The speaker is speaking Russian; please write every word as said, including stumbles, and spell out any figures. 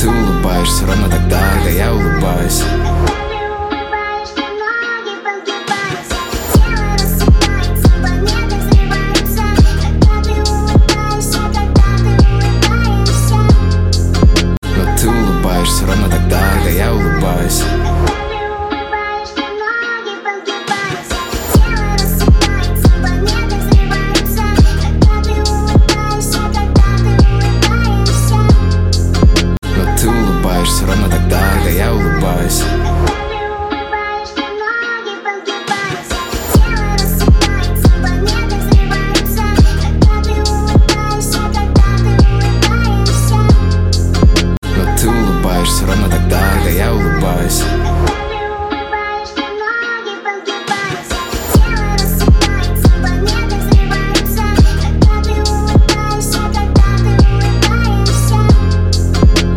ты улыбаешься ровно тогда, когда я улыбаюсь. Но ты улыбаешься ровно тогда, когда я улыбаюсь.